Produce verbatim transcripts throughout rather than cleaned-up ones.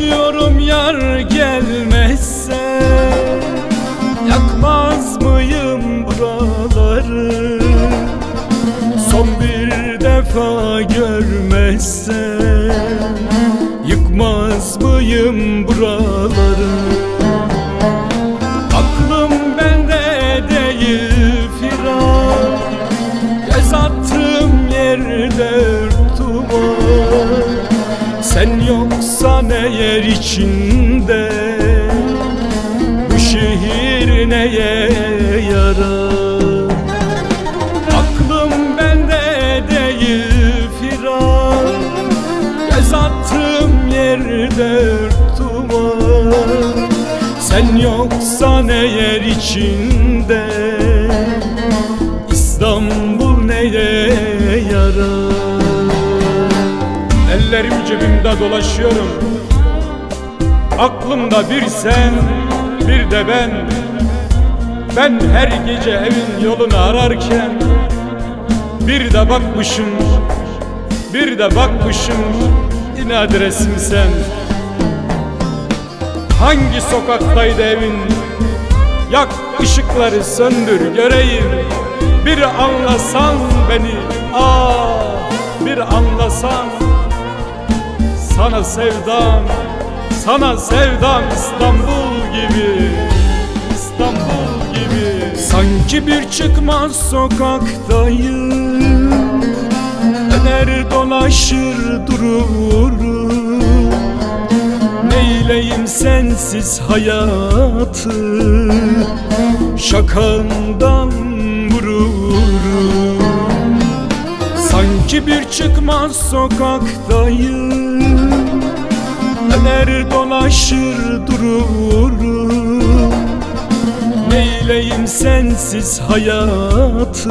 Dolaşıyorum yar gelmezse, yakmaz mıyım buraları? Son bir defa görmezse, yıkmaz mıyım buraları? Aklım bende değil firar, göz attığım yerde duvar. Sen yoksan eğer içinde, bu şehir neye yarar? Aklım bende değil firar, göz attığım yerde duvar. Sen yoksan eğer içinde, İstanbul neye yarar? Ellerim cebimde dolaşıyorum, aklımda bir sen, bir de ben. Ben her gece evin yolunu ararken, bir de bakmışım, bir de bakmışım yine adresim sen. Hangi sokaktaydı evin? Yak ışıkları söndür göreyim. Bir anlasan beni, ah bir anlasan. Sana sevdam, sana sevdam İstanbul gibi, İstanbul gibi. Sanki bir çıkmaz sokaktayım, döner dolaşır dururum. Neyleyim sensiz hayatı, şakandan vururum. Sanki bir çıkmaz sokaktayım, döner dolaşır dururum. Neyleyim sensiz hayatı,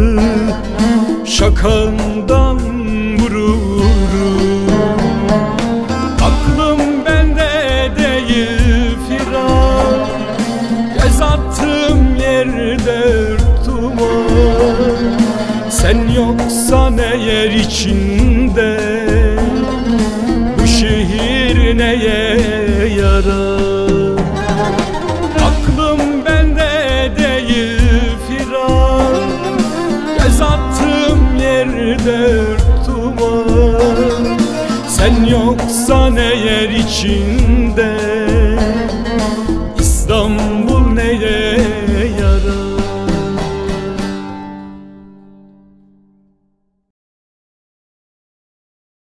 şakandan vururum. Aklım bende değil firar, göz attığım yerde duvar. Sen yoksan eğer içinde, bu şehir neye yarar? Aklım bende değil firar, göz attığım yerde duvar. Sen yoksan eğer içinde,